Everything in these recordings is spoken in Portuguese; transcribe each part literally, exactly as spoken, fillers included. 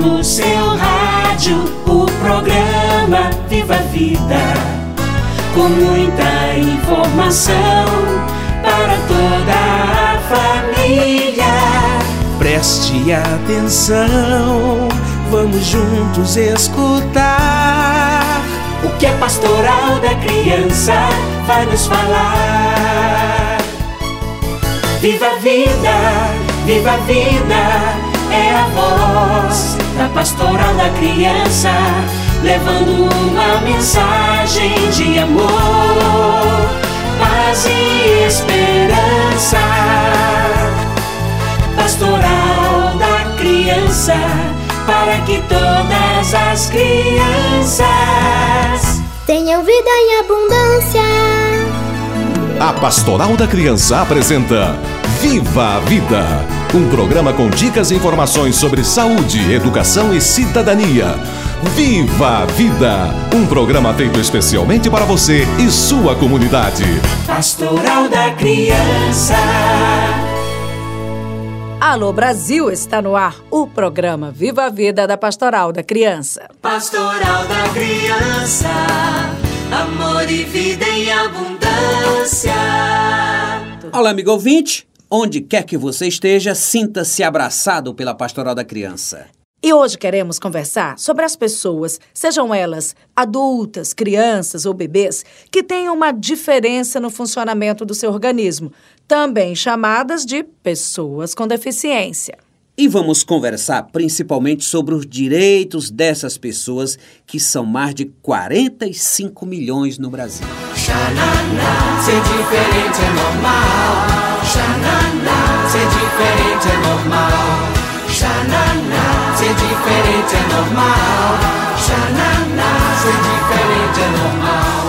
no seu rádio o programa Viva a Vida, com muita informação para toda a família. Preste atenção, vamos juntos escutar o que a Pastoral da Criança vai nos falar. Viva a vida, viva a vida, é a voz da Pastoral da Criança, levando uma mensagem de amor, paz e esperança. Pastoral da Criança, para que todas as crianças tenham vida em abundância. A Pastoral da Criança apresenta Viva a Vida, um programa com dicas e informações sobre saúde, educação e cidadania. Viva a Vida, um programa feito especialmente para você e sua comunidade. Pastoral da Criança. Alô Brasil, está no ar o programa Viva a Vida da Pastoral da Criança. Pastoral da Criança, amor e vida em abundância. Olá, amigo ouvinte, onde quer que você esteja, sinta-se abraçado pela Pastoral da Criança. E hoje queremos conversar sobre as pessoas, sejam elas adultas, crianças ou bebês, que têm uma diferença no funcionamento do seu organismo, também chamadas de pessoas com deficiência. E vamos conversar principalmente sobre os direitos dessas pessoas, que são mais de quarenta e cinco milhões no Brasil. Xananá, ser diferente é normal. Xananá, ser diferente é normal. Xananá, ser diferente é normal. Xananá, ser diferente é normal.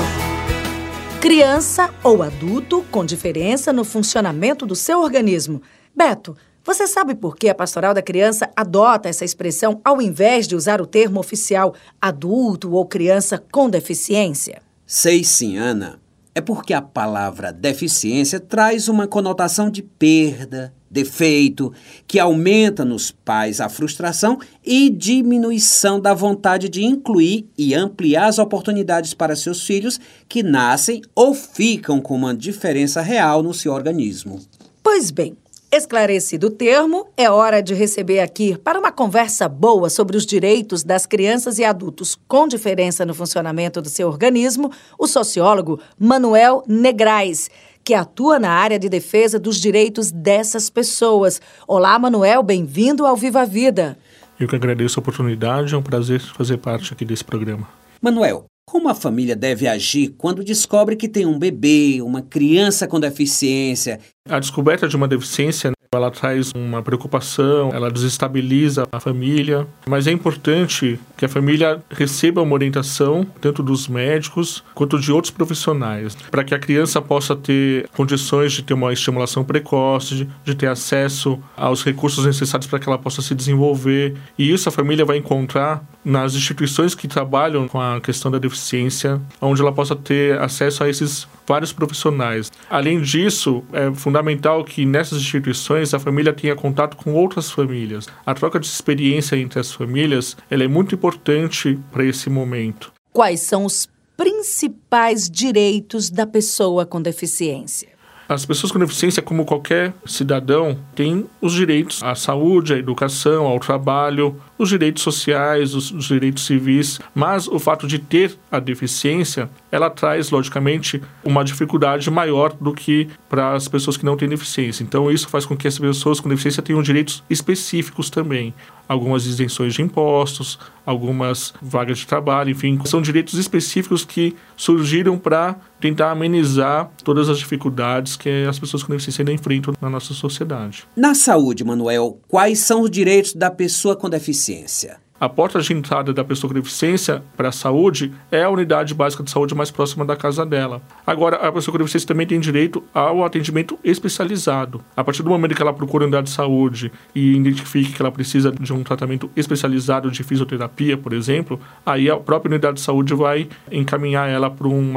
Criança ou adulto com diferença no funcionamento do seu organismo. Beto, você sabe por que a Pastoral da Criança adota essa expressão ao invés de usar o termo oficial adulto ou criança com deficiência? Sei sim, Ana. É porque a palavra deficiência traz uma conotação de perda, defeito, que aumenta nos pais a frustração e diminuição da vontade de incluir e ampliar as oportunidades para seus filhos que nascem ou ficam com uma diferença real no seu organismo. Pois bem, esclarecido o termo, é hora de receber aqui, para uma conversa boa sobre os direitos das crianças e adultos com diferença no funcionamento do seu organismo, o sociólogo Manuel Negrais, que atua na área de defesa dos direitos dessas pessoas. Olá, Manuel, bem-vindo ao Viva a Vida. Eu que agradeço a oportunidade, é um prazer fazer parte aqui desse programa. Manuel, como a família deve agir quando descobre que tem um bebê, uma criança com deficiência? A descoberta de uma deficiência, ela traz uma preocupação, ela desestabiliza a família, mas é importante que a família receba uma orientação, tanto dos médicos quanto de outros profissionais, para que a criança possa ter condições de ter uma estimulação precoce, de, de ter acesso aos recursos necessários para que ela possa se desenvolver. E isso a família vai encontrar nas instituições que trabalham com a questão da deficiência, onde ela possa ter acesso a esses vários profissionais. Além disso, é fundamental que nessas instituições a família tenha contato com outras famílias. A troca de experiência entre as famílias, ela é muito importante para esse momento. Quais são os principais direitos da pessoa com deficiência? As pessoas com deficiência, como qualquer cidadão, têm os direitos à saúde, à educação, ao trabalho, os direitos sociais, os, os direitos civis, mas o fato de ter a deficiência, ela traz, logicamente, uma dificuldade maior do que para as pessoas que não têm deficiência. Então, isso faz com que as pessoas com deficiência tenham direitos específicos também. Algumas isenções de impostos, algumas vagas de trabalho, enfim, são direitos específicos que surgiram para tentar amenizar todas as dificuldades que as pessoas com deficiência ainda enfrentam na nossa sociedade. Na saúde, Manuel, quais são os direitos da pessoa com deficiência? A porta de entrada da pessoa com deficiência para a saúde é a unidade básica de saúde mais próxima da casa dela. Agora, a pessoa com deficiência também tem direito ao atendimento especializado. A partir do momento que ela procura a unidade de saúde e identifique que ela precisa de um tratamento especializado de fisioterapia, por exemplo, aí a própria unidade de saúde vai encaminhar ela para uma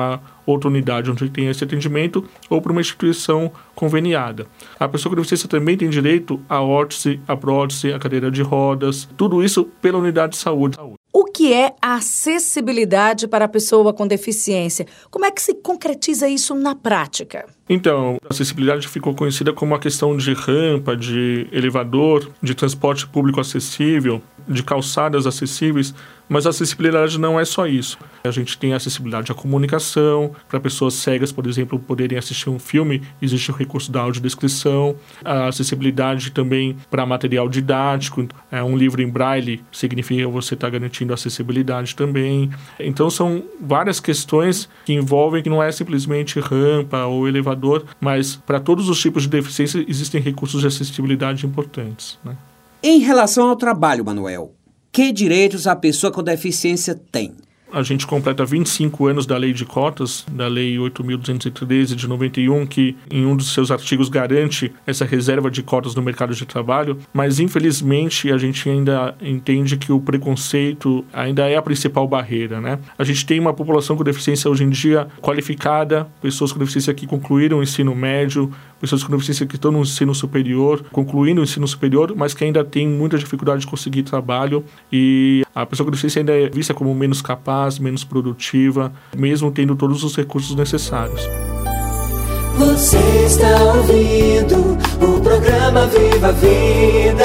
outra unidade onde tem esse atendimento ou para uma instituição conveniada. A pessoa com deficiência também tem direito à órtese, à prótese, à cadeira de rodas, tudo isso pela unidade de saúde. O que é a acessibilidade para a pessoa com deficiência? Como é que se concretiza isso na prática? Então, a acessibilidade ficou conhecida como a questão de rampa, de elevador, de transporte público acessível, de calçadas acessíveis, mas a acessibilidade não é só isso. A gente tem a acessibilidade à comunicação, para pessoas cegas, por exemplo, poderem assistir um filme, existe o recurso da audiodescrição. A acessibilidade também para material didático, é, um livro em braille significa você estar garantindo acessibilidade também. Então são várias questões que envolvem que não é simplesmente rampa ou elevador, mas para todos os tipos de deficiência existem recursos de acessibilidade importantes, né? Em relação ao trabalho, Manuel, que direitos a pessoa com deficiência tem? A gente completa vinte e cinco anos da Lei de Cotas, da Lei oito mil duzentos e treze de noventa e um, que em um dos seus artigos garante essa reserva de cotas no mercado de trabalho, mas infelizmente a gente ainda entende que o preconceito ainda é a principal barreira, né? A gente tem uma população com deficiência hoje em dia qualificada, pessoas com deficiência que concluíram o ensino médio, pessoas com deficiência que estão no ensino superior, concluindo o ensino superior, mas que ainda tem muita dificuldade de conseguir trabalho, e a pessoa com deficiência ainda é vista como menos capaz, menos produtiva, mesmo tendo todos os recursos necessários. Você está ouvindo o programa Viva a Vida.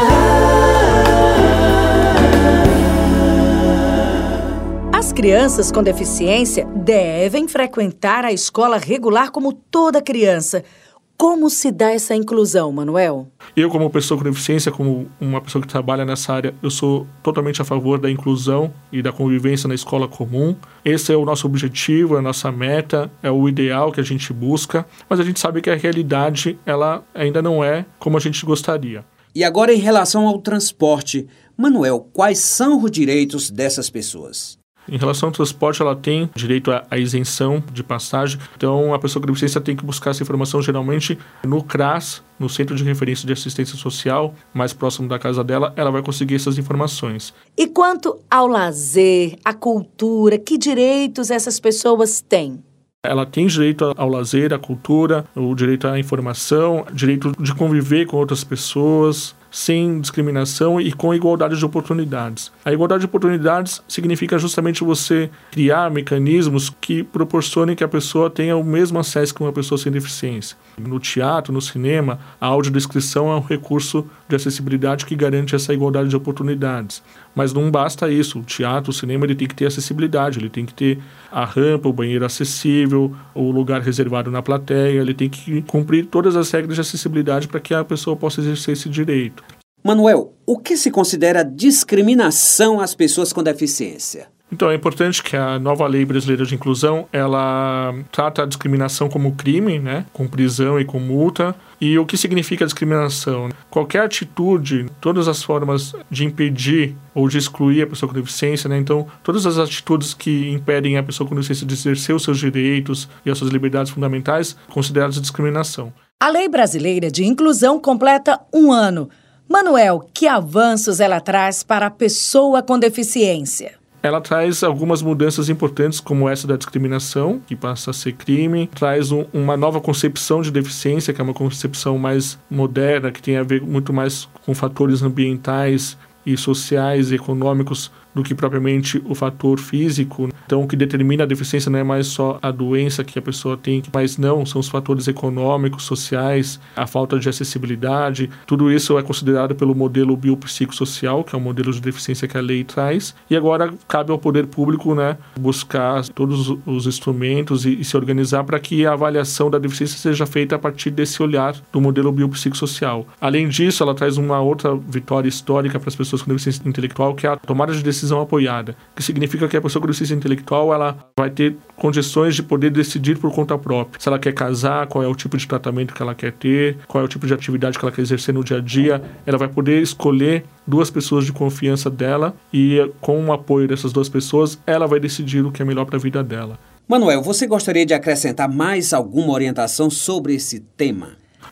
As crianças com deficiência devem frequentar a escola regular como toda criança. Como se dá essa inclusão, Manuel? Eu, como pessoa com deficiência, como uma pessoa que trabalha nessa área, eu sou totalmente a favor da inclusão e da convivência na escola comum. Esse é o nosso objetivo, é a nossa meta, é o ideal que a gente busca, mas a gente sabe que a realidade ela ainda não é como a gente gostaria. E agora, em relação ao transporte, Manuel, quais são os direitos dessas pessoas? Em relação ao transporte, ela tem direito à, à isenção de passagem. Então, a pessoa com deficiência tem que buscar essa informação geralmente no CRAS, no Centro de Referência de Assistência Social, mais próximo da casa dela, ela vai conseguir essas informações. E quanto ao lazer, à cultura, que direitos essas pessoas têm? Ela tem direito ao lazer, à cultura, o direito à informação, direito de conviver com outras pessoas, sem discriminação e com igualdade de oportunidades. A igualdade de oportunidades significa justamente você criar mecanismos que proporcionem que a pessoa tenha o mesmo acesso que uma pessoa sem deficiência. No teatro, no cinema, a audiodescrição é um recurso de acessibilidade que garante essa igualdade de oportunidades. Mas não basta isso. O teatro, o cinema, ele tem que ter acessibilidade, ele tem que ter a rampa, o banheiro acessível, o lugar reservado na plateia, ele tem que cumprir todas as regras de acessibilidade para que a pessoa possa exercer esse direito. Manuel, o que se considera discriminação às pessoas com deficiência? Então, é importante que a nova Lei Brasileira de Inclusão, ela trata a discriminação como crime, né, com prisão e com multa. E o que significa discriminação? Qualquer atitude, todas as formas de impedir ou de excluir a pessoa com deficiência, né? Então, todas as atitudes que impedem a pessoa com deficiência de exercer os seus direitos e as suas liberdades fundamentais, consideradas discriminação. A Lei Brasileira de Inclusão completa um ano. Manuel, que avanços ela traz para a pessoa com deficiência? Ela traz algumas mudanças importantes, como essa da discriminação, que passa a ser crime. Traz um, uma nova concepção de deficiência, que é uma concepção mais moderna, que tem a ver muito mais com fatores ambientais e sociais e econômicos do que propriamente o fator físico. Então, o que determina a deficiência não é mais só a doença que a pessoa tem, mas não, são os fatores econômicos, sociais, a falta de acessibilidade. Tudo isso é considerado pelo modelo biopsicossocial, que é o modelo de deficiência que a lei traz. E agora cabe ao poder público, né, buscar todos os instrumentos e, e se organizar para que a avaliação da deficiência seja feita a partir desse olhar do modelo biopsicossocial. Além disso, ela traz uma outra vitória histórica para as pessoas com deficiência intelectual, que é a tomada de decisão apoiada, que significa que a pessoa com deficiência intelectual ela vai ter condições de poder decidir por conta própria. Se ela quer casar, qual é o tipo de tratamento que ela quer ter, qual é o tipo de atividade que ela quer exercer no dia a dia, ela vai poder escolher duas pessoas de confiança dela e com o apoio dessas duas pessoas, ela vai decidir o que é melhor para a vida dela. Manuel, você gostaria de acrescentar mais alguma orientação sobre esse tema?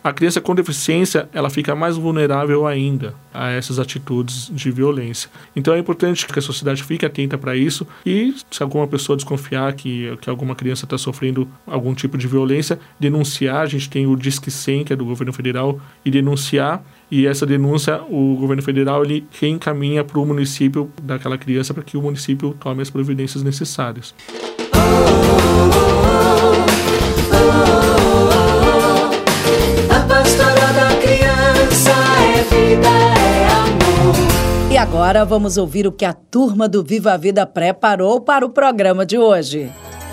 a criança com deficiência, ela fica mais vulnerável ainda a essas atitudes de violência. Então é importante que a sociedade fique atenta para isso e, se alguma pessoa desconfiar que, que alguma criança está sofrendo algum tipo de violência, denunciar. A gente tem o Disque cem, que é do governo federal, e denunciar. E essa denúncia, o governo federal ele reencaminha para o município daquela criança para que o município tome as providências necessárias. A pastoral da criança é vida, é amor. E agora vamos ouvir o que a turma do Viva a Vida preparou para o programa de hoje.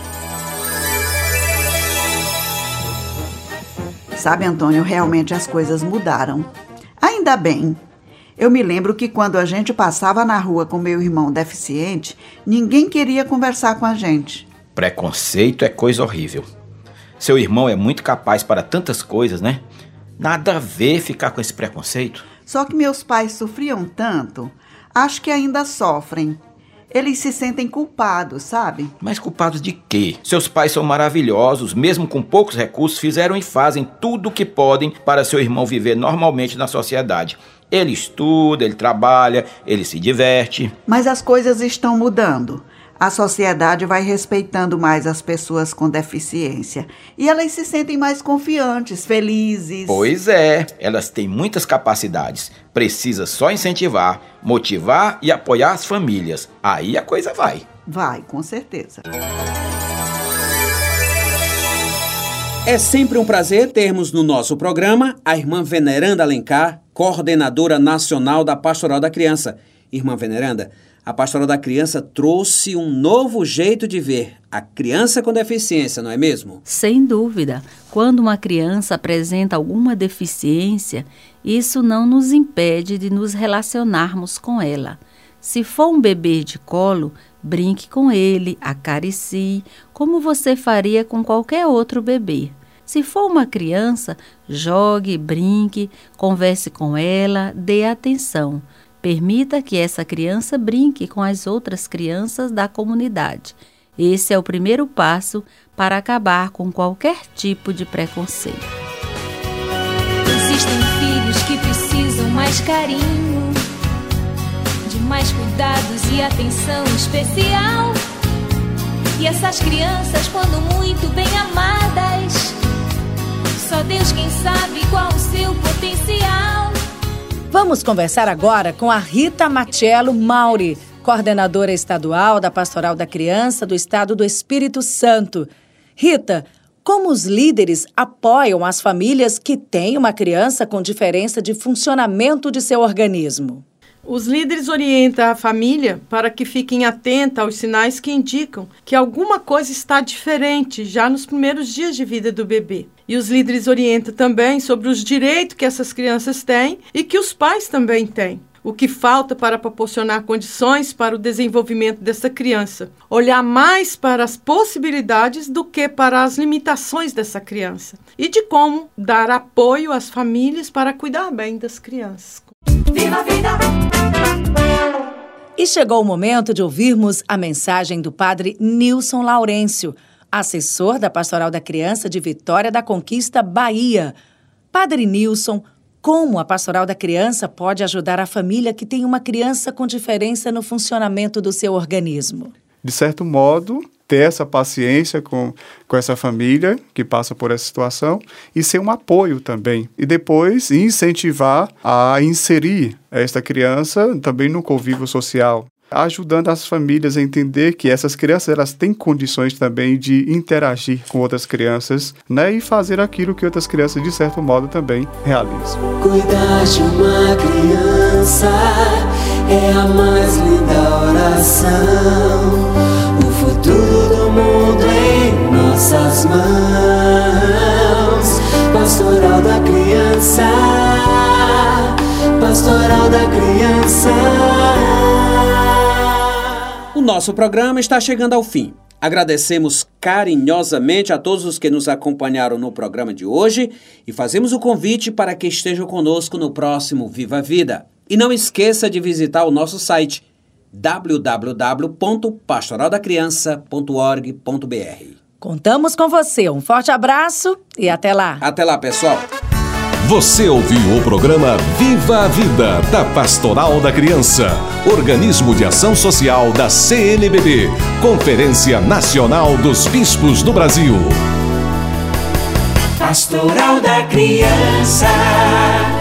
Sabe, Antônio, realmente as coisas mudaram. Ainda bem. Eu me lembro que quando a gente passava na rua com meu irmão deficiente, ninguém queria conversar com a gente. Preconceito é coisa horrível. Seu irmão é muito capaz para tantas coisas, né? Nada a ver ficar com esse preconceito. Só que meus pais sofriam tanto, acho que ainda sofrem. Eles se sentem culpados, sabe? Mas culpados de quê? Seus pais são maravilhosos, mesmo com poucos recursos, fizeram e fazem tudo o que podem para seu irmão viver normalmente na sociedade. Ele estuda, ele trabalha, ele se diverte. Mas as coisas estão mudando. A sociedade vai respeitando mais as pessoas com deficiência. E elas se sentem mais confiantes, felizes. Pois é, elas têm muitas capacidades. Precisa só incentivar, motivar e apoiar as famílias. Aí a coisa vai. Vai, com certeza. É sempre um prazer termos no nosso programa a irmã Veneranda Alencar, coordenadora nacional da Pastoral da Criança. Irmã Veneranda, a Pastoral da Criança trouxe um novo jeito de ver a criança com deficiência, não é mesmo? Sem dúvida. Quando uma criança apresenta alguma deficiência, isso não nos impede de nos relacionarmos com ela. Se for um bebê de colo, brinque com ele, acaricie, como você faria com qualquer outro bebê. Se for uma criança, jogue, brinque, converse com ela, dê atenção. Permita que essa criança brinque com as outras crianças da comunidade. Esse é o primeiro passo para acabar com qualquer tipo de preconceito. Existem filhos que precisam mais carinho, de mais cuidados e atenção especial. E essas crianças, quando muito bem amadas, só Deus quem sabe qual o seu potencial. Vamos conversar agora com a Rita Machello Mauri, coordenadora estadual da Pastoral da Criança do Estado do Espírito Santo. Rita, como os líderes apoiam as famílias que têm uma criança com diferença de funcionamento de seu organismo? Os líderes orientam a família para que fiquem atenta aos sinais que indicam que alguma coisa está diferente já nos primeiros dias de vida do bebê. E os líderes orientam também sobre os direitos que essas crianças têm e que os pais também têm. O que falta para proporcionar condições para o desenvolvimento dessa criança. Olhar mais para as possibilidades do que para as limitações dessa criança. E de como dar apoio às famílias para cuidar bem das crianças. Viva a vida! E chegou o momento de ouvirmos a mensagem do padre Nilson Laurêncio, assessor da Pastoral da Criança de Vitória da Conquista, Bahia. Padre Nilson, como a Pastoral da Criança pode ajudar a família que tem uma criança com diferença no funcionamento do seu organismo? De certo modo, ter essa paciência com, com essa família que passa por essa situação e ser um apoio também. E depois incentivar a inserir esta criança também no convívio social, ajudando as famílias a entender que essas crianças elas têm condições também de interagir com outras crianças, né, e fazer aquilo que outras crianças, de certo modo, também realizam. Cuidar de uma criança é a mais linda oração. O futuro do mundo em nossas mãos. Pastoral da Criança, Pastoral da Criança. O nosso programa está chegando ao fim. Agradecemos carinhosamente a todos os que nos acompanharam no programa de hoje e fazemos o convite para que estejam conosco no próximo Viva a Vida. E não esqueça de visitar o nosso site w w w ponto pastoral da criança ponto org ponto b r. Contamos com você. Um forte abraço e até lá. Até lá, pessoal. Você ouviu o programa Viva a Vida, da Pastoral da Criança, organismo de ação social da C N B B, Conferência Nacional dos Bispos do Brasil. Pastoral da Criança.